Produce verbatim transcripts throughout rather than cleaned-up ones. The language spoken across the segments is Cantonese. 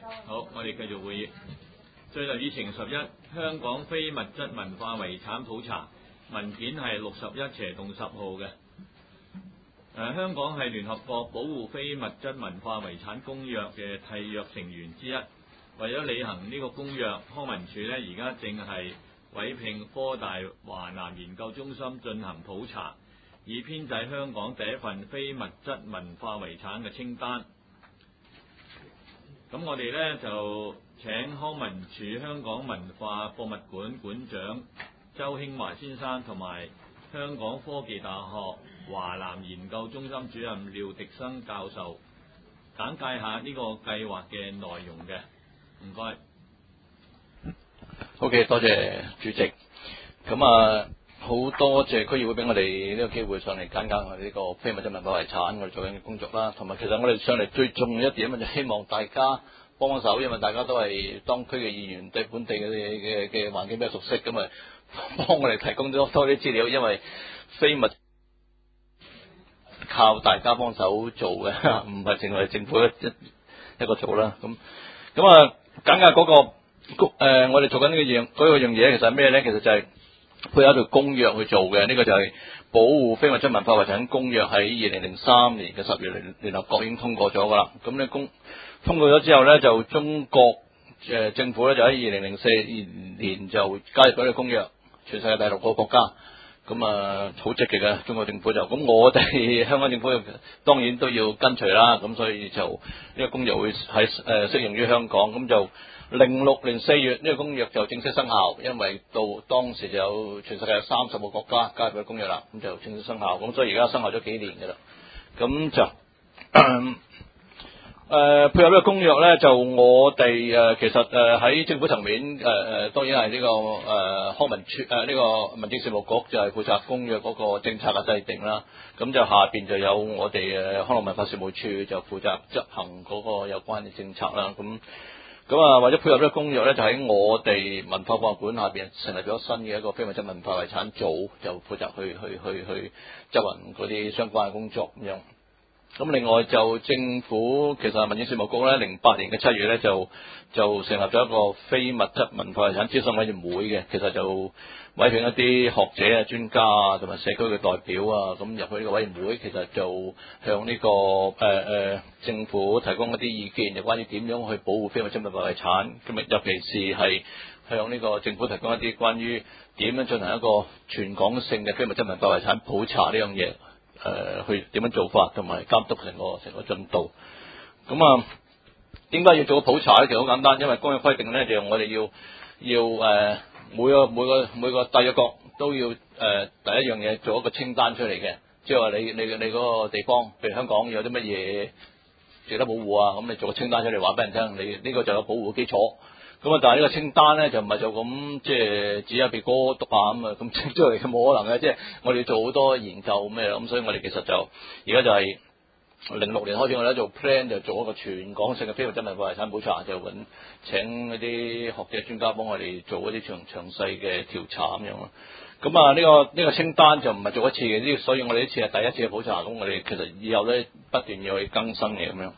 好，我哋繼續會議。最後議程十一，香港非物質文化遺產普查文件係六十一斜動十號嘅。誒、呃，香港係聯合國保護非物質文化遺產公約嘅締約成員之一。為咗履行呢個公約，康文署呢而家正係委聘科大華南研究中心進行普查，以編製香港第一份非物質文化遺產嘅清單。咁我哋呢就請康文署香港文化博物館館長周興華先生同埋香港科技大學華南研究中心主任廖迪生教授簡介下呢個計劃嘅內容嘅。唔該。 OK， 多謝主席。咁啊，好多謝區議會俾我哋呢個機會上嚟簡介我哋呢個非物質文化遺產我哋做緊嘅工作啦。同埋其實我哋上嚟最重要一點就希望大家幫手，因為大家都係當區嘅議員，對本地嘅嘅嘅環境比較熟悉，咁啊幫我哋提供咗多啲資料，因為非物靠大家幫手做嘅，唔係淨係政府一一個做啦。咁咁啊，簡介嗰個。誒、呃，我哋做緊呢個樣嗰個樣嘢，其實係咩咧？其實就係配合一條公約去做嘅。呢、這個就係保護非物質文化遺產公約，喺二零零三年嘅十月聯聯合國已經通過咗噶啦。咁咧公通過咗之後咧，就中國誒、呃、政府咧就喺二零零四年就加入咗呢個公約，全世界第六個國家。咁啊，好積極嘅中國政府就咁，我哋香港政府當然都要跟隨啦。咁所以就呢、這個公約會喺誒適用於香港，咁就。零六年四月呢、這個公約就正式生效，因為到當時就有全世界有三十個國家加入咗公約啦，咁就正式生效。咁所以而家生效咗幾年嘅啦。咁就誒、呃、配合呢個公約咧，就我哋誒、呃、其實誒喺、呃、政府層面誒誒、呃，當然係呢、這個誒、呃、康文署誒呢個民政事務局就係負責公約嗰個政策嘅制定啦。咁就下邊就有我哋誒康樂文化事務處就負責執行嗰個有關嘅政策啦。咁咁啊，為咗配合呢個公約咧，就喺我哋文化博物館下邊成立咗新嘅一個非物質文化遺產組，就負責去去去去執行嗰啲相關嘅工作咁樣。咁另外就政府其實民政事務局咧，零八年嘅七月咧就就成立咗一個非物質文化遺產諮詢委員會嘅，其實就委聘一啲學者啊、專家啊同埋社區嘅代表啊，咁入去呢個委員會，其實就向呢、這個誒誒、呃、政府提供一啲意見，就關於點樣去保護非物質文化遺產，咁啊尤其是係向呢個政府提供一啲關於點樣進行一個全港性嘅非物質文化遺產普查呢樣嘢。誒、呃，去點樣做法，同埋監督成個成個進度。咁啊，點解要做個普查咧？其實好簡單，因為公約規定咧，就我哋要要誒、呃、每個每個每個締約國都要誒、呃、第一樣嘢做一個清單出嚟嘅，即係話你你你嗰個地方，譬如香港有啲乜嘢值得保護啊，咁你做個清單出嚟話俾人聽，你呢、這個就有保護嘅基礎。咁啊，但係呢個清單咧就唔係就咁即係只有鼻哥讀下咁啊，咁清出嚟冇可能嘅，即係我哋要做好多研究咩咁，所以我哋其實就而家就係零六年開始，我哋做 plan 就做一個全港性嘅非物質文化遺產普查，就揾請嗰啲學者專家幫我哋做一啲詳詳細嘅調查咁樣咯。咁啊，呢個呢個清單就唔係做一次嘅，呢所以我哋呢次係第一次嘅普查，咁我哋其實以後咧不斷要去更新嘅咁樣。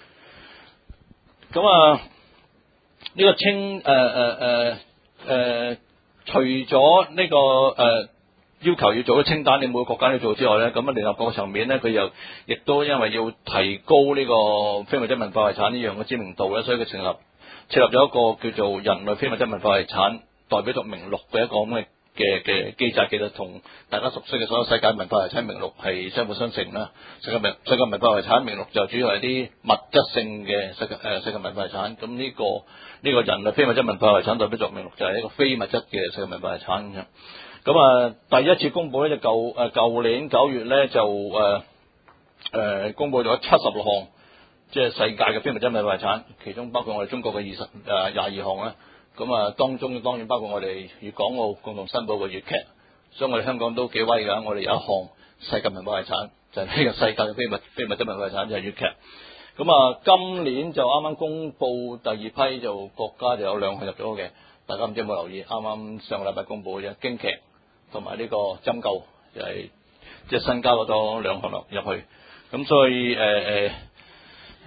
咁啊。呢個清誒誒誒誒，除咗呢、這個誒、呃、要求要做咗清單，你每個國家都要做之外咧，咁啊聯合國層面咧，佢又亦都因為要提高呢個非物質文化遺產呢樣嘅知名度咧，所以佢成立設立咗一個叫做人類非物質文化遺產代表作名錄嘅一個咁嘅嘅嘅機制，其實同大家熟悉嘅所有世界文化遺產名錄係相輔相成啦。世界文世界文化遺產名錄就主要係啲物質性嘅世界誒、呃、世界文化遺產，咁呢、這個呢、這個人類非物質文化遺產代表作名錄就係一個非物質嘅世界文化遺產咁樣。咁啊，第一次公佈咧就舊誒舊年九月咧就誒誒、呃、公佈咗七十六項，即係世界嘅非物質文化遺產，其中包括我哋中國嘅二十誒廿二項啦。咁啊，當中當然包括我哋粵港澳共同申報嘅粵劇，所以我哋香港都幾威㗎。我哋有一項世界文化遺產，就係、是、呢個世界嘅非物非物質文化遺產就係、是、粵劇。咁啊，今年就啱啱公佈第二批，就國家就有兩項入咗嘅，大家唔知有冇留意？啱啱上個禮拜公佈嘅京劇同埋呢個針灸，就係即係新加咗兩項落入去。咁所以誒誒。呃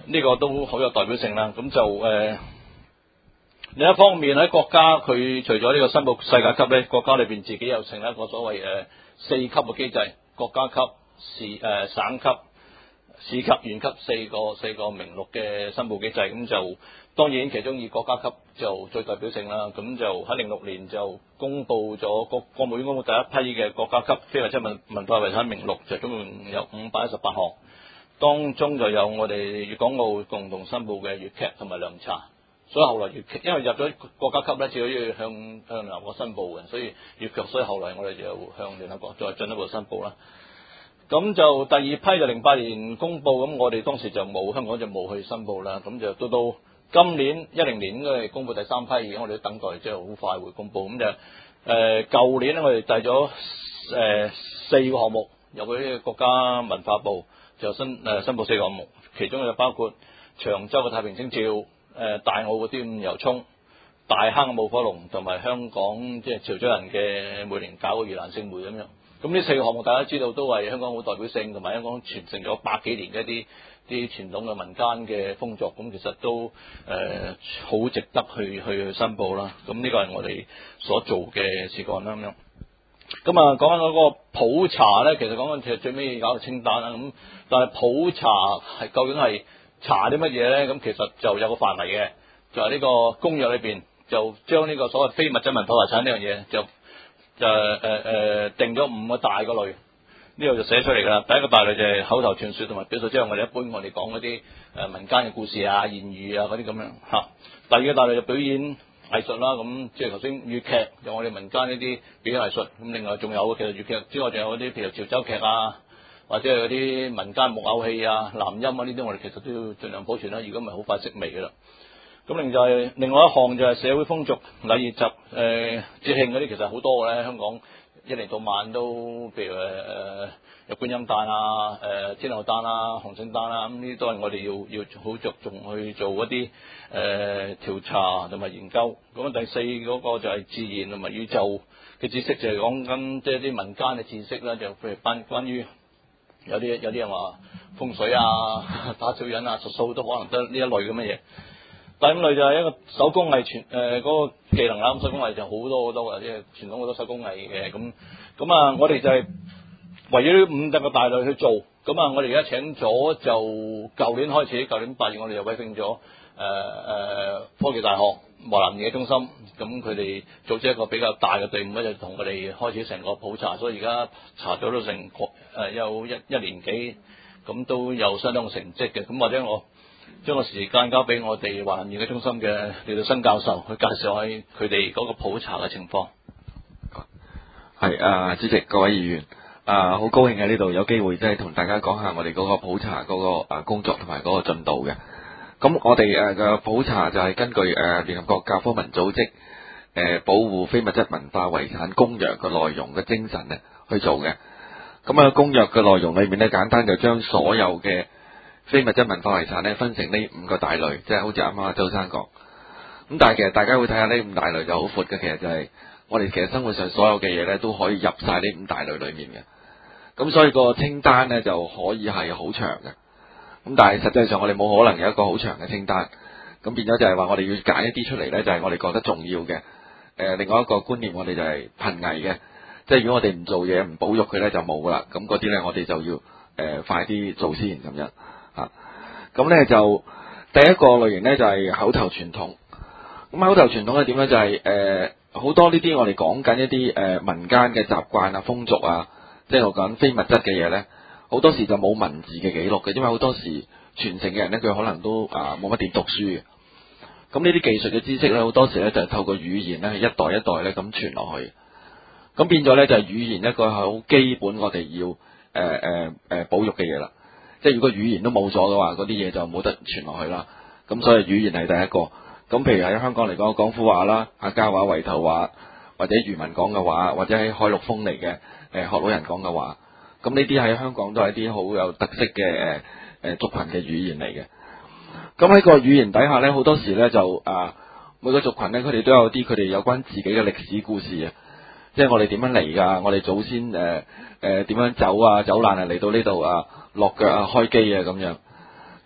呢個都好有代表性啦。咁就誒、呃、另一方面喺國家，佢除咗呢個申報世界級咧，國家裏邊自己又成立一個所謂誒、呃、四級嘅機制，國家級、市誒、呃、省級、市級、縣級四個四個名錄嘅申報機制。咁就當然其中以國家級就最代表性啦。咁就喺零六年就公布咗國國務院公布第一批嘅國家級非物質文文化遺產名錄，就總共有五百一十八項，當中就有我哋粵港澳共同申報嘅粵劇同埋涼茶。所以後來粵劇因為入咗國家級咧，只可以向向聯合國申報嘅，所以粵劇，所以後來我哋就向聯合國再進一步申報啦。咁就第二批就零八年公布，咁我哋當時就冇，香港就冇去申報啦。咁就到到今年一零年應該係公布第三批，而家我哋都等待，即係好快會公布。咁就誒舊年咧，我哋遞咗誒四個項目入去國家文化部，就申誒申報四個項目，其中就包括長洲嘅太平清醮、誒、呃、大澳嘅端午遊涌、大坑嘅舞火龍，同埋香港即係潮州人嘅每年搞嘅盂蘭勝會咁樣。咁呢四個項目大家知道都係香港好代表性，同埋香港傳承咗百幾年嘅一啲啲傳統嘅民間嘅風俗，咁其實都誒好、呃、值得去去去申報啦。咁呢個係我哋所做嘅事幹啦咁樣。咁啊講緊嗰個普查咧，其實講緊其實最尾搞個清單啦。咁但係普查係究竟係查啲乜嘢咧？咁其實就有個範圍嘅，就係、是、呢個公約裏邊就將呢個所謂非物質文化遺產呢樣嘢就。就誒誒、呃、定咗五個大個類，呢度就寫出嚟噶啦。第一個大類就係口頭傳說同埋表述，即係我哋一般我哋講嗰啲誒民間嘅故事啊、言語啊嗰啲咁樣嚇。第二個大類就表演藝術啦，咁即係頭先粵劇有我哋民間呢啲表演藝術。咁另外仲有其實粵劇之外，仲有嗰啲譬如潮州劇啊，或者係嗰啲民間木偶戲啊、南音啊呢啲，我哋其實都要盡量保存啦。如果唔係好快式微噶啦。咁另就係另外一項就係社會風俗禮儀習誒節慶嗰啲，其實好多嘅咧。香港一年到晚都譬如誒誒有觀音誕啊、誒天后誕啊、洪聖誕啊，咁呢啲都係我哋要要好着重去做一啲誒調查同埋研究。咁第四嗰個就係自然同埋宇宙嘅知識，就係講緊即係啲民間嘅知識啦，就譬如關關於有啲有啲人話風水啊、打小人啊、術數都可能得呢一類咁嘅嘢。第五類就係一個手工藝傳誒嗰個技能啦。咁手工藝就好多好多嘅，即係傳統好多手工藝嘅。咁咁啊，我哋就係圍繞呢五個大類去做。咁啊，我哋而家請咗就舊年開始，舊年八月我哋就委聘咗誒誒科技大學華南園藝中心。咁佢哋組織一個比較大嘅隊伍咧，就同我哋開始成個普查。所以而家查咗都成個誒有一一年幾，咁都有相當嘅成績嘅。咁或者我將個時間交俾我哋華南園藝中心嘅李道新教授去介紹下佢哋嗰個普查嘅情況。 係啊，主席、各位議員啊，好高興喺呢度有機會即係同大家講下我哋嗰個普查嗰個啊工作同埋嗰個進度嘅。咁我哋誒嘅普查就係根據誒聯合國教科文組織誒保護非物質文化遺產公約嘅內容嘅精神咧去做嘅。咁啊公約嘅內容裏面咧，簡單就將所有嘅非物質文化遺產咧分成呢五個大類，即係好似啱啱阿周生講。咁但係其實大家會睇下呢五大類就好闊嘅，其實就係我哋其實生活上所有嘅嘢咧都可以入晒呢五大類裏面嘅。咁所以個清單咧就可以係好長嘅。咁但係實際上我哋冇可能有一個好長嘅清單。咁變咗就係話我哋要揀一啲出嚟咧，就係我哋覺得重要嘅。誒、呃，另外一個觀念我哋就係瀕危嘅，即係如果我哋唔做嘢唔保育佢咧就冇噶啦。咁嗰啲咧我哋就要誒、呃、快啲做先咁樣。啊，咁咧就第一個類型咧就係、是、口頭傳統。咁口頭傳統係點咧？就係誒好多呢啲我哋講緊一啲誒、呃、民間嘅習慣啊、風俗啊，即係我講非物質嘅嘢咧，好多時就冇文字嘅記錄嘅，因為好多時傳承嘅人咧佢可能都啊冇乜點讀書嘅。咁呢啲技術嘅知識咧，好多時咧就係、是、透過語言咧，係一代一代咧咁傳落去。咁變咗咧就係、是、語言一個係好基本我哋要誒誒誒保育嘅嘢啦。即係如果語言都冇咗嘅話，嗰啲嘢就冇得傳落去啦。咁所以語言係第一個。咁譬如喺香港嚟講，廣府話啦、客家話、圍頭話，或者漁民講嘅話，或者喺海陸豐嚟嘅誒學老人講嘅話，咁呢啲喺香港都係啲好有特色嘅誒誒族群嘅語言嚟嘅。咁喺個語言底下咧，好多時咧就啊每個族群咧，佢哋都有啲佢哋有關自己嘅歷史故事啊。即係我哋點樣嚟㗎？我哋祖先誒誒點樣走啊走難啊嚟到呢度啊落腳啊開機啊咁樣。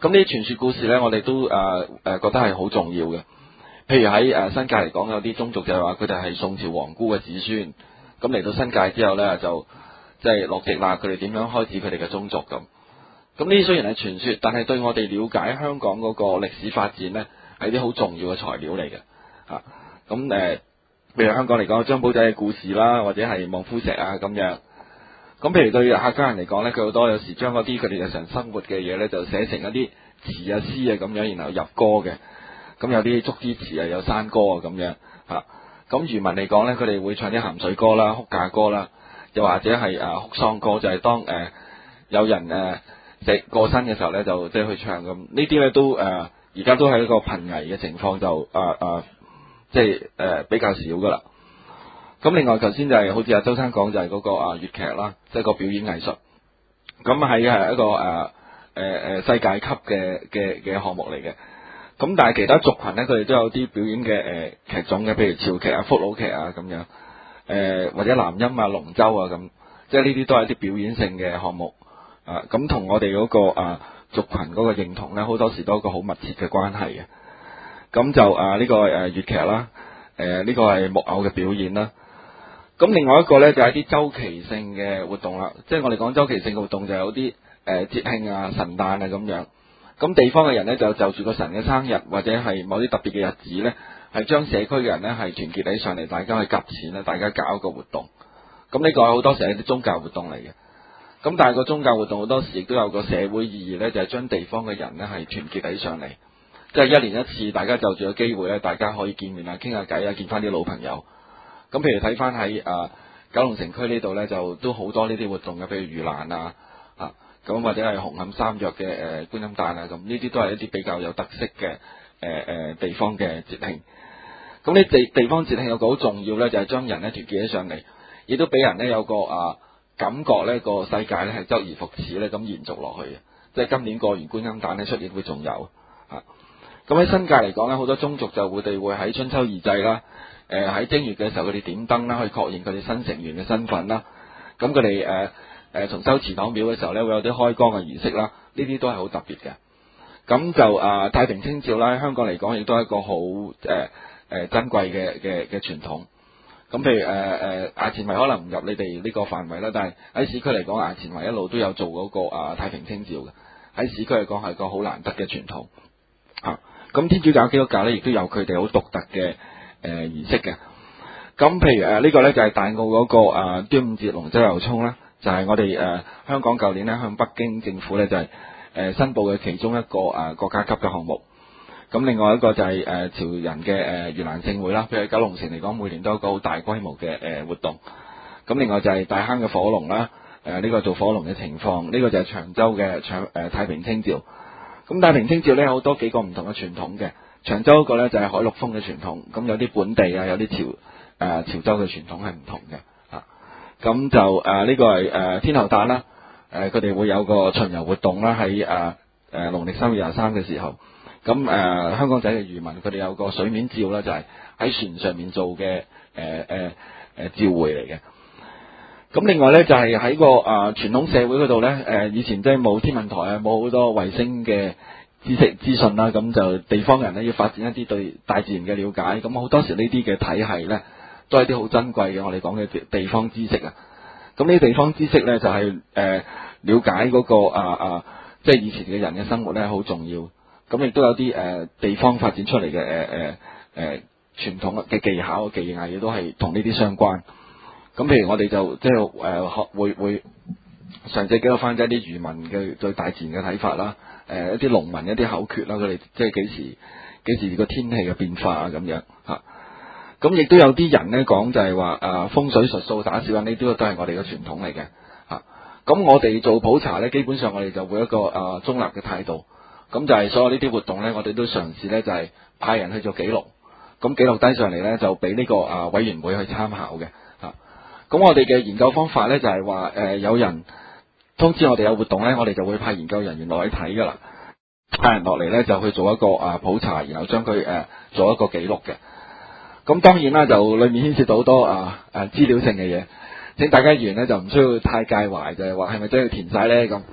咁呢啲傳說故事咧，我哋都誒誒、呃、覺得係好重要嘅。譬如喺誒、呃、新界嚟講，有啲宗族就係話佢哋係宋朝皇姑嘅子孫，咁嚟到新界之後咧就即係落籍啦，佢哋點樣開始佢哋嘅宗族咁。咁呢啲雖然係傳說，但係對我哋了解香港嗰個歷史發展咧，係啲好重要嘅材料嚟嘅。啊，咁誒，譬如香港嚟講，張寶仔嘅故事啦，或者係望夫石啊咁樣。咁譬如對客家人嚟講咧，佢好多有時將嗰啲佢哋日常生活嘅嘢咧，就寫成一啲詞啊詩啊咁樣，然後入歌嘅。咁有啲竹枝詞啊，有山歌啊咁樣嚇。咁漁民嚟講咧，佢哋會唱啲鹹水歌啦、哭嫁歌啦，又或者係誒哭喪歌，就係、是、當誒、呃、有人誒死過身嘅時候咧，就即係去唱咁。呢啲咧都誒而家都係一個瀕危嘅情況，就誒誒、呃呃、即係誒、呃、比較少噶啦。咁另外頭先就係、是、好似阿周生講就係嗰個啊粵劇啦，即係個表演藝術。咁係係一個誒誒誒世界級嘅嘅嘅項目嚟嘅。咁但係其他族群咧，佢哋都有啲表演嘅誒、呃、劇種嘅，譬如潮劇啊、福佬劇啊咁樣，誒、呃、或者南音啊、龍舟啊咁，即係呢啲都係一啲表演性嘅項目啊。咁同我哋嗰、那個啊族群嗰個認同咧，好多時都有一個好密切嘅關係嘅。咁就啊呢、這個誒粵劇啦，誒、呃、呢、這個係木偶嘅表演啦。咁另外一個咧就係啲周期性嘅活動啦，即係我哋講周期性嘅活動就有啲誒、呃、節慶啊、神誕啊咁樣。咁地方嘅人咧就就住個神嘅生日或者係某啲特別嘅日子咧，係將社區嘅人咧係團結起上嚟，大家去夾錢咧，大家搞一個活動。咁呢個好多時係啲宗教活動嚟嘅。咁但係個宗教活動好多時亦都有個社會意義咧，就係、是、將地方嘅人咧係團結起上嚟，即係一年一次，大家就住個機會咧，大家可以見面啊、傾下偈啊、見翻啲老朋友。咁譬如睇翻喺啊九龍城區呢度咧，就都好多呢啲活動嘅，譬如盂蘭啊啊。咁或者係紅磡三約嘅誒觀音誕啊，咁呢啲都係一啲比較有特色嘅誒誒地方嘅節慶。咁呢地地方節慶有個好重要咧，就係、是、將人咧團結起上嚟，亦都俾人咧有個啊感覺咧個世界咧係周而復始咧咁延續落去嘅。即係今年過完觀音誕咧，出年會仲有啊。咁喺新界嚟講咧，好多宗族就會哋會喺春秋二祭啦，誒、呃、喺正月嘅時候佢哋點燈啦，去確認佢哋新成員嘅身份啦。咁佢哋誒。誒重修祠堂廟嘅時候咧，會有啲開光嘅儀式啦，呢啲都係好特別嘅。咁就啊、呃、太平清醮啦，香港嚟講亦都係一個好誒誒珍貴嘅嘅嘅傳統。咁譬如誒誒衙前圍可能唔入你哋呢個範圍啦，但係喺市區嚟講，衙前圍一路都有做嗰、那個啊、呃、太平清醮嘅。喺市區嚟講係個好難得嘅傳統。啊，咁天主教基督教咧亦都有佢哋好獨特嘅誒、呃、儀式嘅。咁譬如誒、呃這個、呢個咧就係、是、大澳嗰、那個啊、呃、端午節龍舟遊涌啦。就係我哋誒、呃、香港舊年咧向北京政府咧就係、是、誒、呃、申報嘅其中一個誒、呃、國家級嘅項目。咁另外一個就係、是、誒、呃、潮人嘅誒盂蘭勝會啦，譬如喺九龍城嚟講，每年都有一個好大規模嘅誒、呃、活動。咁另外就係大坑嘅火龍啦，誒、呃、呢、這個做火龍嘅情況，呢、這個就係長洲嘅長誒太平清醮。咁太平清醮咧有好多幾個唔同嘅傳統嘅，長洲嗰個咧就係、是、海陸豐嘅傳統，咁有啲本地啊，有啲潮誒、呃、潮州嘅傳統係唔同嘅。咁就誒呢、呃這個係誒、呃、天后誕啦，誒佢哋會有個巡遊活動啦，喺誒誒農曆三月廿三嘅時候，咁誒、呃、香港仔嘅漁民佢哋有個水面醮啦，就係、是、喺船上面做嘅誒誒誒醮會嚟嘅。咁另外咧就係、是、喺個誒、呃、傳統社會嗰度咧，誒、呃、以前即係冇天文台啊，冇好多衛星嘅知識資訊啦，咁就地方人咧要發展一啲對大自然嘅了解，咁好多時呢啲嘅體系咧。都係啲好珍貴嘅，我哋講嘅地方知識啊。咁呢啲地方知識咧，就係、是、誒、呃、了解嗰、那個啊啊，即係以前嘅人嘅生活咧，好重要。咁亦都有啲誒、呃、地方發展出嚟嘅誒誒誒傳統嘅技巧、技藝，亦都係同呢啲相關。咁譬如我哋就即係誒學會會上次記錄翻一啲漁民嘅對大自然嘅睇法啦，誒、呃、一啲農民一啲口訣啦，佢哋即係幾時幾時個天氣嘅變化啊咁樣嚇。咁亦都有啲人咧講就係話誒風水術數打小人呢啲都係我哋嘅傳統嚟嘅嚇。咁、啊、我哋做普查咧，基本上我哋就會一個誒、呃、中立嘅態度。咁就係所有呢啲活動咧，我哋都嘗試咧就係、是、派人去做記錄。咁記錄低上嚟咧，就俾呢個誒、呃、委員會去參考嘅嚇。咁、啊、我哋嘅研究方法咧就係話誒有人通知我哋有活動咧，我哋就會派研究人員落去睇噶啦。派人落嚟咧就去做一個誒、呃、普查，然後將佢誒做一個記錄嘅。咁當然啦，就裏面牽涉到好多啊誒資料性嘅嘢，請大家議員咧就唔需要太介懷，就係話係咪真係要填晒咧咁。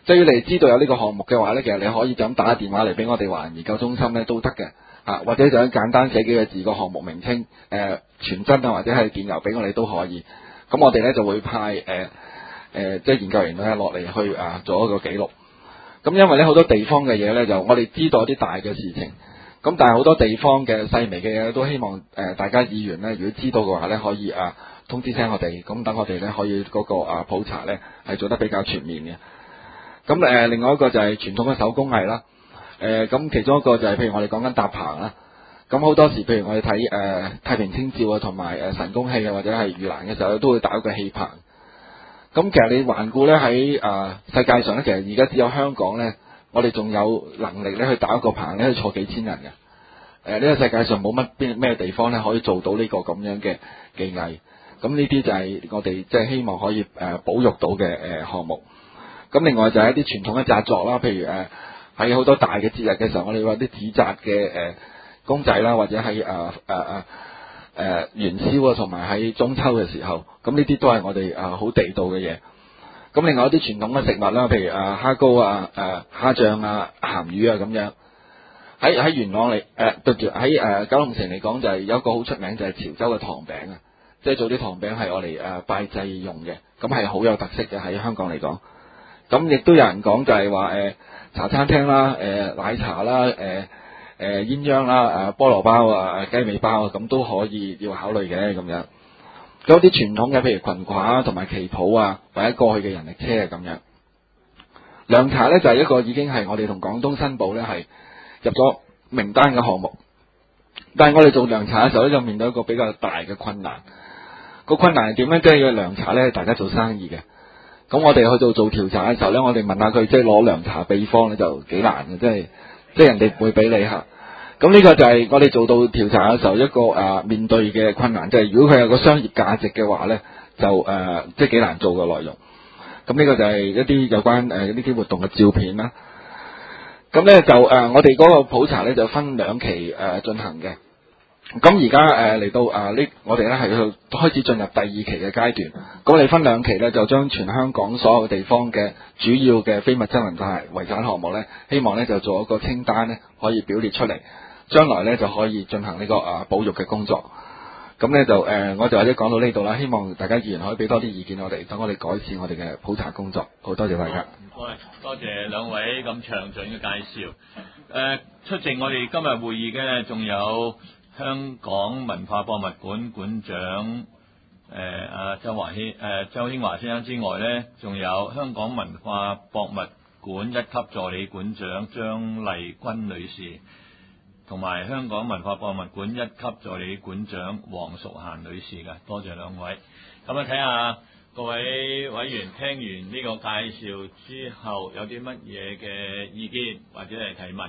即係要你知道有呢個項目嘅話咧，其實你可以就咁打電話嚟俾我哋華人研究中心咧都得嘅，啊或者就咁簡單寫幾個字個項目名稱，誒傳真啊或者係電郵俾我哋都可以。咁我哋咧就會派誒誒、呃呃、即係研究員咧落嚟去啊做一個記錄。咁因為咧好多地方嘅嘢咧就我哋知道一啲大嘅事情，咁但係好多地方嘅細微嘅嘢都希望誒、呃、大家議員咧如果知道嘅話咧可以啊通知聲我哋，咁等我哋咧可以嗰、那個啊普查咧係做得比較全面嘅。咁誒、呃、另外一個就係傳統嘅手工藝啦，誒、呃、咁其中一個就係譬如我哋講緊搭棚啦，咁好多時譬如我哋睇誒太平清醮啊同埋誒神功戲啊或者係盂蘭嘅時候都會打一個戲棚。咁其實你環顧咧喺誒世界上咧，其實而家只有香港咧，我哋仲有能力咧去打一個棚咧，可以坐幾千人嘅。誒、呃、呢、這個世界上冇乜邊咩地方咧可以做到呢個咁樣嘅技藝。咁呢啲就係我哋即係希望可以誒、呃、保育到嘅誒、呃、項目。咁另外就係一啲傳統嘅紮作啦，譬如誒喺好多大嘅節日嘅時候，我哋話啲紙紮嘅誒公仔啦，或者喺誒誒誒誒元宵啊，同埋喺中秋嘅時候，咁呢啲都係我哋誒好地道嘅嘢。咁另外一啲傳統嘅食物啦，譬如誒蝦膏啊、誒蝦醬啊、鹹魚啊咁樣。喺喺元朗嚟誒對住喺誒九龍城嚟講，就係有一個好出名就係潮州嘅糖餅啊，即係做啲糖餅係我哋誒拜祭用嘅，咁係好有特色嘅喺香港嚟講。咁亦都有人講就係話誒茶餐廳啦、誒、呃、奶茶啦、誒誒鴛鴦啦、誒菠蘿包啊、雞尾包啊，咁都可以要考慮嘅咁樣。有啲傳統嘅，譬如裙褂同埋旗袍啊，或者過去嘅人力車啊咁樣。涼茶咧就係、是、一個已經係我哋同廣東申報咧係入咗名單嘅項目，但係我哋做涼茶嘅時候咧就面對一個比較大嘅困難。個困難係點咧？即係要涼茶咧，大家做生意嘅。咁我哋去到做調查嘅時候咧，我哋問下佢即係攞涼茶秘方咧就幾難嘅，即係即係人哋唔會俾你嚇。咁呢個就係我哋做到調查嘅時候一個誒、呃、面對嘅困難，即係如果佢有個商業價值嘅話咧，就誒、呃、即係幾難做嘅內容。咁呢個就係一啲有關誒呢啲活動嘅照片啦。咁咧就誒、呃、我哋嗰個普查咧就分兩期誒、呃、進行嘅。咁而家誒嚟到誒呢、呃，我哋咧係去開始進入第二期嘅階段。咁我哋分兩期咧，就將全香港所有地方嘅主要嘅非物質文化遺產項目咧，希望咧就做一個清單咧，可以表列出嚟，將來咧就可以進行呢、這個啊、呃、保育嘅工作。咁咧就誒、呃，我就或者講到呢度啦。希望大家議員可以俾多啲意見我哋，等我哋改善我哋嘅普查工作。好多謝大家。 唔該，多謝兩位咁詳盡嘅介紹。誒、呃，出席我哋今日會議嘅咧，仲有香港文化博物館館長誒阿周華軒誒周興華先生之外咧，仲有香港文化博物館一級助理館長張麗君女士，同埋香港文化博物館一級助理館長黃淑嫻女士嘅。多謝兩位。咁啊，睇下各位委員聽完呢個介紹之後，有啲乜嘢嘅意見或者係提問？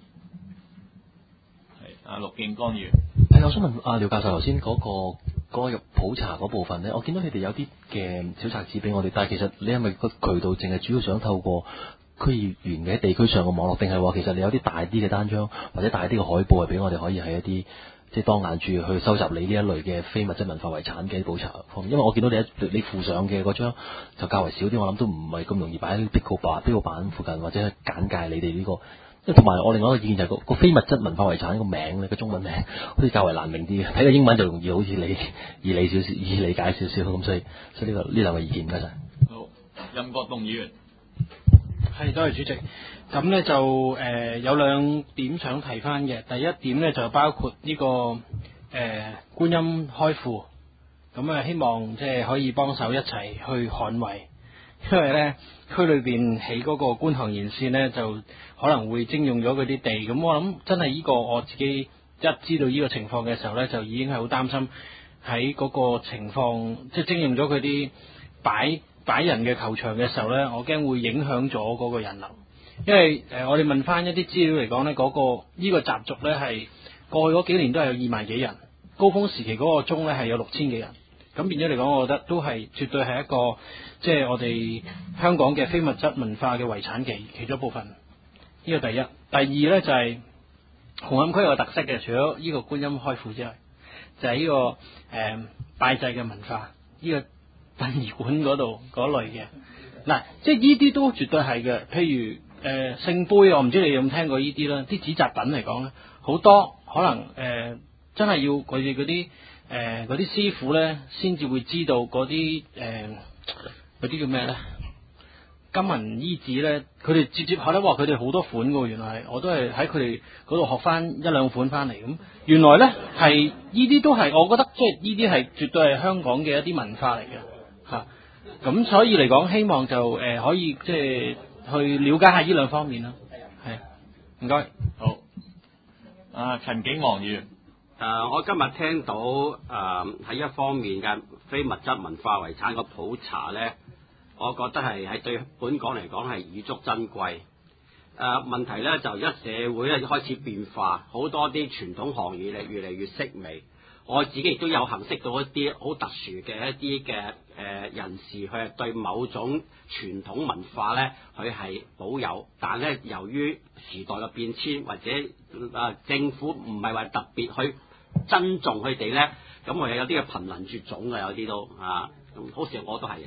阿陸敬剛議員， 係，我想問阿廖教授頭先嗰個嗰個普查嗰部分咧，我見到你哋有啲嘅小冊子俾我哋，但係其實你係咪個渠道淨係主要想透過區議員嘅地區上嘅網絡，定係話其實你有啲大啲嘅單張或者大啲嘅海報係俾我哋可以喺一啲即係當眼注去收集你呢一類嘅非物質文化遺產嘅普查方面？因為我見到你一你附上嘅嗰張就較為少啲，我諗都唔係咁容易擺喺壁告板、壁告板附近或者簡介你哋呢個。同埋我另外一個意見就係個個非物質文化遺產個名咧，個中文名好似較為難明啲嘅，睇個英文就容易好似你易理少少，易理解少少咁，所以所以呢、這個呢兩個意見唔該晒。 好，任國棟議員， 係多謝主席。咁咧就誒、呃、有兩點想提翻嘅。第一點咧就包括呢、這個誒、呃、觀音開庫，咁啊希望即係可以幫手一齊去捍衛。因為咧區裏邊起嗰個觀塘沿線咧，就可能會徵用咗嗰啲地，咁我諗真係呢個我自己一知道呢個情況嘅時候咧，就已經係好擔心喺嗰個情況，即係徵用咗佢啲擺擺人嘅球場嘅時候咧，我驚會影響咗嗰個人流。因為誒、呃、我哋問翻一啲資料嚟講咧，嗰、嗰個呢個習俗咧係過去嗰幾年都係有二萬幾人，高峰時期嗰個鐘咧係有六千幾人。咁變咗嚟講，我覺得都係絕對係一個即係我哋香港嘅非物質文化嘅遺產其其中一部分。呢個第一，第二咧就係、是、紅磡區有個特色嘅，除咗呢個觀音開庫之外，就係、是、呢、這個誒、呃、拜祭嘅文化，呢、這個殯儀館嗰度嗰類嘅嗱，即係呢啲都絕對係嘅。譬如誒聖杯，我唔知你有冇聽過呢啲啦，啲紙紮品嚟講咧，好多可能誒、呃、真係要佢哋嗰啲誒嗰啲師傅咧，先至會知道嗰啲誒嗰啲叫咩咧？金銀衣紙咧，佢哋接接下咧，話佢哋好多款嘅，原來係我都係喺佢哋嗰度學翻一兩款翻嚟咁。原來咧係呢啲都係，我覺得即係呢啲係絕對係香港嘅一啲文化嚟嘅嚇。咁、啊、所以嚟講，希望就誒、呃、可以即係去了解下呢兩方面啦。係，唔該。 好。啊，陳景昂議員。 誒、呃，我今日聽到誒喺、呃、一方面嘅非物質文化遺產個普查咧，我覺得係喺對本港嚟講係彌足珍貴。誒、呃、問題咧就而家社會咧開始變化，好多啲傳統行業咧越嚟越式微。我自己亦都有幸識到一啲好特殊嘅一啲嘅誒人士，佢係對某種傳統文化咧，佢係保有，但咧由於時代嘅變遷或者誒、呃、政府唔係話特別去珍重佢哋咧，咁佢有啲嘅瀕臨絕種嘅，有啲都啊，好似我都係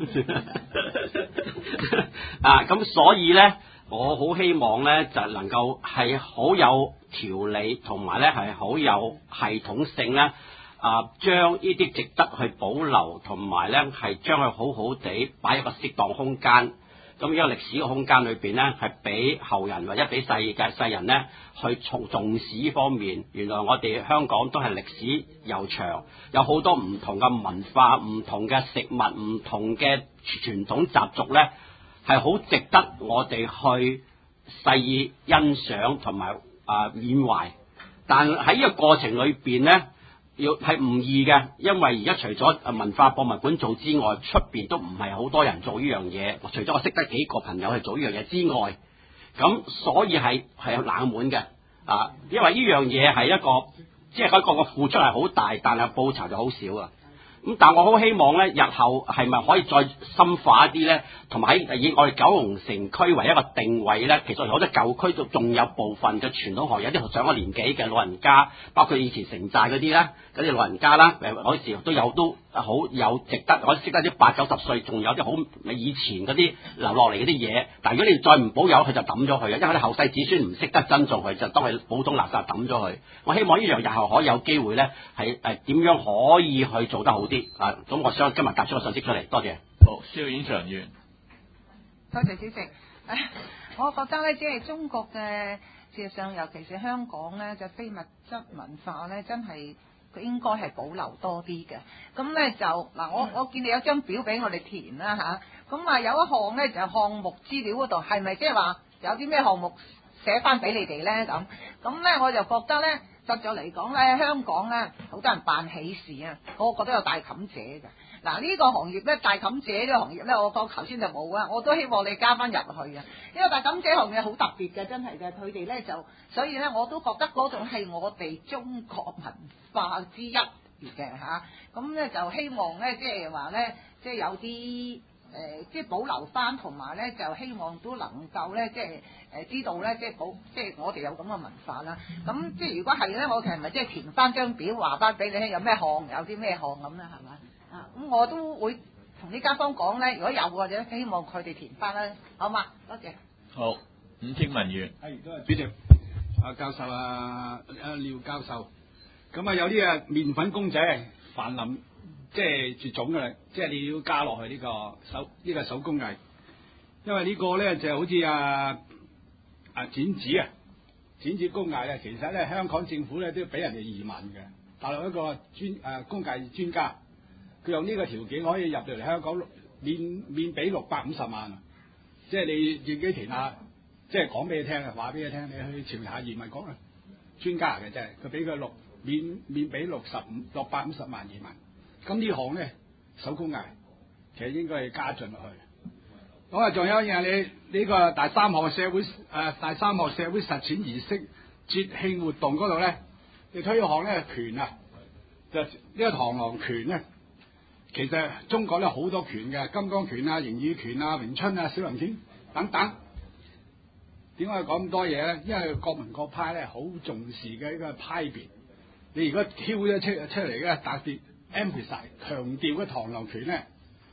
啊，咁所以咧，我好希望咧就能夠係好有條理，同埋咧係好有系統性咧啊，將呢啲值得去保留，同埋咧係將佢好好地擺一個適當空間。咁呢個歷史嘅空間裏邊咧，係俾後人或者俾世界世人咧去重重視呢方面。原來我哋香港都係歷史悠長，有好多唔同嘅文化、唔同嘅食物、唔同嘅傳統習俗咧，係好值得我哋去細意欣賞同埋啊緬懷。但喺呢個過程裏邊咧，要係唔易嘅，因為而家除咗文化博物館做之外，出邊都唔係好多人做呢樣嘢。除咗我識得幾個朋友係做呢樣嘢之外，咁所以係係冷門嘅啊。因為呢樣嘢係一個即係嗰個個付出係好大，但係報酬就好少啊。咁但我好希望咧，日後係咪可以再深化一啲咧？同埋喺以我哋九龍城區為一個定位咧，其實好多舊區都仲有部分嘅傳統行業，有啲上咗年紀嘅老人家，包括以前城寨嗰啲咧，嗰啲老人家啦，誒嗰時都有都好有值得，我識得啲八九十歲，仲有啲好以前嗰啲留落嚟嗰啲嘢。但如果你再唔保有，佢就抌咗佢啊，因為啲後世子孫唔識得珍重佢，就當係普通垃圾抌咗佢。我希望呢樣日後可以有機會咧，係誒點樣可以去做得好啲啊！咁我想今日夾出個信息出嚟，多謝。 好，蕭演長員。 多謝主席。我覺得咧，即係中國嘅事實上，尤其是香港咧，就非物質文化咧，真係佢應該係保留多啲嘅。咁咧就嗱，我我見你有張表俾我哋填啦吓，咁啊有一項咧就項目資料嗰度，係咪即係話有啲咩項目寫翻俾你哋咧咁？咁咧我就覺得咧，實在嚟講咧，香港咧好多人辦喜事啊，我覺得有大妗姐嘅。嗱呢個行業咧，大妗姐呢個行業咧，我講頭先就冇啊，我都希望你加翻入去啊，因為大妗姐行業好特別嘅，真係嘅，佢哋咧就，所以咧我都覺得嗰種係我哋中國文化之一嘅嚇，咁咧就希望咧即係話咧，即係有啲誒即係保留翻，同埋咧就希望都能夠咧即係誒知道咧即係保即係我哋有咁嘅文化啦。咁即係如果係咧，我其實咪即係填翻張表話翻俾你聽，有咩項有啲咩項咁啦，係咪？啊，咁我都會同啲街坊講咧，如果有或者希望佢哋填翻啦，好嘛？多謝。 好，伍清文員。 係，多謝主席。阿教授啊，阿廖教授，咁啊有啲啊麵粉公仔泛濫，即係絕種嘅啦，即係你要加落去呢個手呢個手工藝，因為呢個咧就好似啊啊剪紙啊剪紙工藝咧，其實咧香港政府咧都要俾人哋移民嘅，大陸一個專誒工藝專家。佢用呢個條件可以入到嚟香港免免俾六百五十萬，即係你自己填下，即係講俾你聽啊，話俾你聽，你去調查移民局啊，專家嚟嘅真係，佢俾佢六免免俾六十五六百五十萬移民，咁呢行咧手工藝其實應該係加進落去。咁啊，仲有一樣你呢、這個第三項社會誒、呃、第三項社會實踐儀式節慶活動嗰度咧，你推項咧拳啊，就呢、這個螳螂拳咧。其實中國咧好多拳嘅，金剛拳啊、形意拳啊、詠春啊、小林拳等等。點解講咁多嘢咧？因為各門各派咧好重視嘅一個派別。你如果挑咗出出嚟嘅，特別 emphasize 強調嘅螳螂拳咧，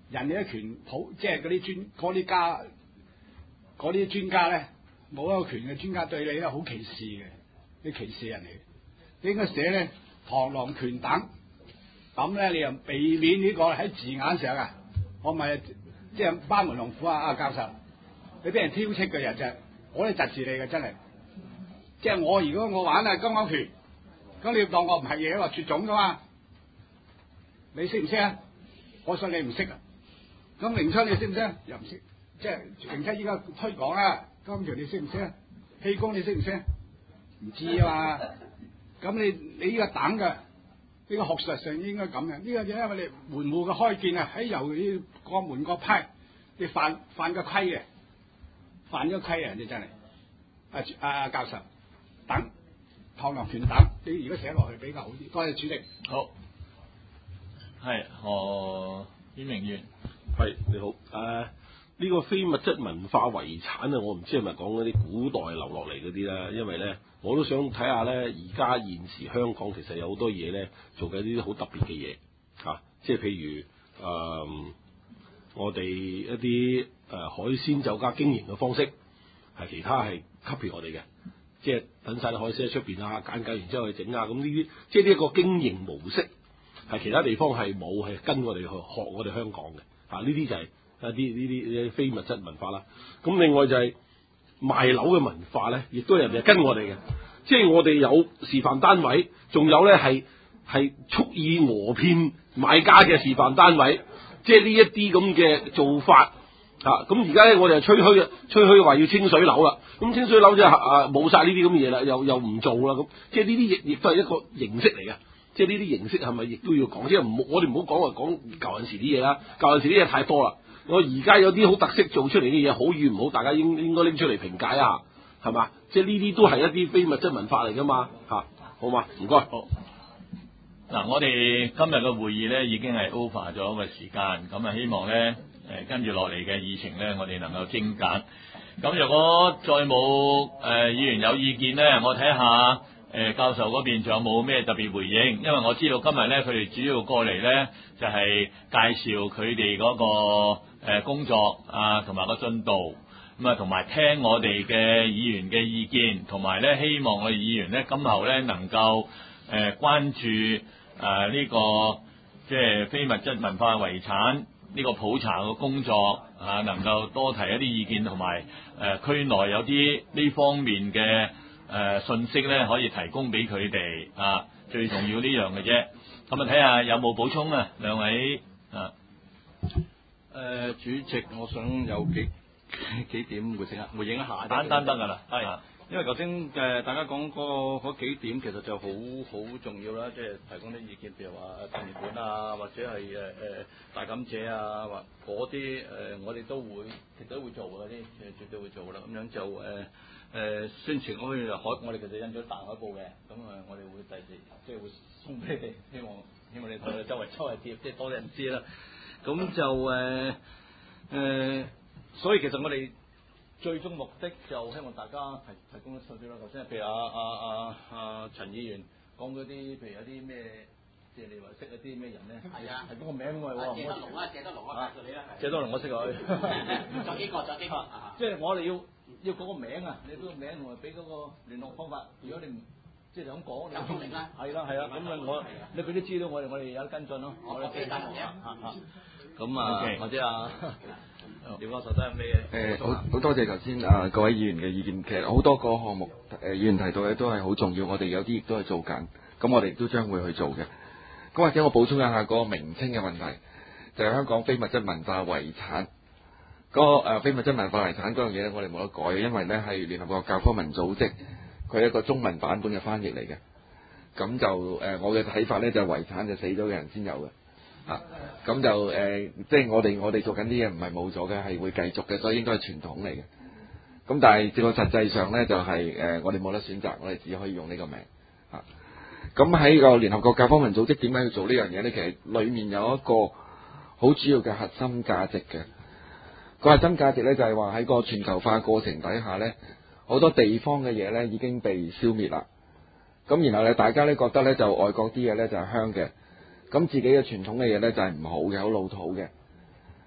人哋嘅權普，即係嗰啲專嗰啲家嗰啲專家咧，冇一個權嘅專家對你咧好歧視嘅，你歧視人哋。你應該寫咧螳螂拳等，咁咧你又避免呢個喺字眼上啊，我咪即係班門弄斧啊！阿教授，你俾人挑剔嘅人就係我哋窒住你嘅真係。即係我如果我玩啊金剛拳，咁你當我唔係嘢話絕種噶嘛？你識唔識啊？我信你唔識啊。咁詠春你識唔識啊？又唔識。即係詠春依家推廣啊，金剛拳你識唔識啊？氣功你識唔識啊？唔知啊嘛。咁你你呢個等嘅，呢、這個學術上應該咁嘅。呢、這個就因為你門戶嘅開建啊，喺由呢各門各派，你犯犯個規嘅，犯咗規啊！你真係阿阿教授。等螳螂拳等，你如果寫落去比較好啲。多謝主席。 好，係何顯明員， 係你好。誒、呃，呢、這個非物質文化遺產啊，我唔知係咪講嗰啲古代留落嚟嗰啲啦。因為咧，我都想睇下咧，而家現時香港其實有好多嘢咧，做緊啲好特別嘅嘢嚇，即係譬如誒、呃，我哋一啲誒、呃、海鮮酒家經營嘅方式，係其他係吸引我哋嘅。即係等晒啲海鮮喺出邊啊，揀揀完之後去整啊，咁呢啲即係呢一個經營模式係其他地方係冇，係跟我哋去學我哋香港嘅啊。呢啲就係一啲呢啲非物質文化啦。咁另外就係賣樓嘅文化咧，亦都係人哋跟我哋嘅。即係我哋有示範單位，仲有咧係係蓄意訛騙買家嘅示範單位。即係呢一啲咁嘅做法。啊！咁而家咧，我哋係吹噓啊，吹噓話要清水樓啦。咁清水樓即係啊冇晒呢啲咁嘅嘢啦，又又唔做啦。咁即係呢啲亦亦都係一個形式嚟嘅。即係呢啲形式係咪亦都要講？即係唔我哋唔好講話講舊陣時啲嘢啦。舊陣時啲嘢太多啦。我而家有啲好特色做出嚟嘅嘢，好與唔好，大家應應該拎出嚟評解啊，係嘛？即係呢啲都係一啲非物質文化嚟噶嘛。嚇、啊，好嘛？唔該。 好。嗱，我哋今日嘅會議咧已經係 over 咗個時間，咁啊希望咧。誒跟住落嚟嘅議程咧，我哋能夠精簡。咁若果再冇誒、呃、議員有意見咧，我睇下誒、呃、教授嗰邊仲有冇咩特別回應？因為我知道今日咧佢哋主要過嚟咧就係、是、介紹佢哋嗰個、呃、工作啊，同埋個進度。咁啊，同埋聽我哋嘅議員嘅意見，同埋咧希望我哋議員咧今後咧能夠誒、呃、關注誒呢、呃這個即係非物質文化遺產。呢個普查嘅工作啊，能夠多提一啲意見，同埋誒區內有啲呢方面嘅誒、呃、信息咧，可以提供俾佢哋啊。最重要呢樣嘅啫。咁啊，睇下有冇補充啊，兩位啊。 誒、呃，主席，我想有幾幾點回應回應一下。 簡單得㗎啦，係。 啊因為頭先誒大家講嗰嗰幾點其實就好好重要啦，即係提供啲意見，譬如話誒殯儀館啊，或者係誒誒大妗姐啊，或嗰啲誒我哋都會絕對會做嗰啲，誒絕對會做啦。咁樣就誒誒、呃、宣傳嗰邊海，我哋其實印咗大海報嘅，咁誒我哋會第時即係會送俾你哋，希望希望你同佢周圍周圍貼，即係多啲人知啦。咁就誒誒、呃呃，所以其實我哋。最終目的就希望大家提提供啲信息啦。頭先譬如阿阿阿阿陳議員講嗰啲，譬如有啲咩，即係你話識一啲咩人咧？係啊，係嗰個名咁喎。謝德龍啊，謝德龍啊，介紹你啦。謝德龍我識佢。再幾個，再幾個。即係我哋要要嗰個名啊，你嗰個名同埋俾嗰個聯絡方法。如果你唔即係想講，有通靈啦。係啦係啦，咁啊我你俾啲資料我哋，我哋有得跟進咯。我哋記得嘅。嚇嚇。咁啊，或者啊。廖教授都係咩？誒，好好多謝頭先啊各位議員嘅意見。其實好多個項目誒、呃、議員提到嘅都係好重要，我哋有啲亦都係做緊，咁我哋亦都將會去做嘅。咁或者我補充一下嗰個名稱嘅問題，就係、是、香港非物質文化遺產嗰、那個誒、呃、非物質文化遺產嗰樣嘢咧，我哋冇得改嘅，因為咧係聯合國教科文組織佢係一個中文版本嘅翻譯嚟嘅。咁就誒、呃、我嘅睇法咧就係、遺產就死咗嘅人先有嘅。啊，咁就誒、呃，即係我哋我哋做緊啲嘢唔係冇咗嘅，係會繼續嘅，所以應該係傳統嚟嘅。咁但係至個實際上咧，就係、是、誒、呃，我哋冇得選擇，我哋只可以用呢個名。啊，咁喺個聯合國教科文組織點解要做呢樣嘢咧？其實裡面有一個好主要嘅核心價值嘅。個核心價值咧就係話喺個全球化過程底下咧，好多地方嘅嘢咧已經被消滅啦。咁然後咧，大家咧覺得咧就外國啲嘢咧就係香嘅。咁自己嘅傳統嘅嘢咧就係唔好嘅，好老土嘅。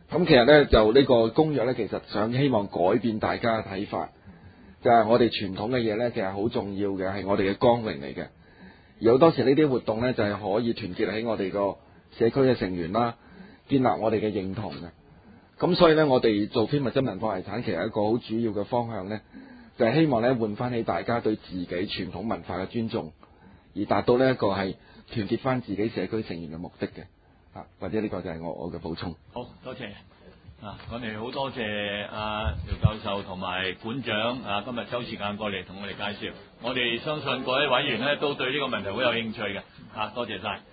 咁其實咧就呢個公約咧，其實想希望改變大家嘅睇法，就係、是、我哋傳統嘅嘢咧，其實好重要嘅，係我哋嘅光榮嚟嘅。而好多時呢啲活動咧，就係、是、可以團結起我哋個社區嘅成員啦，建立我哋嘅認同嘅。咁所以咧，我哋做非物質文化遺產，其實一個好主要嘅方向咧，就係、是、希望咧換翻起大家對自己傳統文化嘅尊重，而達到呢一個係團結翻自己社區成員嘅目的嘅。啊，或者呢個就係我我嘅補充。 好多謝啊！我哋好多謝阿廖教授同埋館長啊，今日抽時間過嚟同我哋介紹。我哋相信各位委員咧都對呢個問題好有興趣嘅。啊，多謝晒。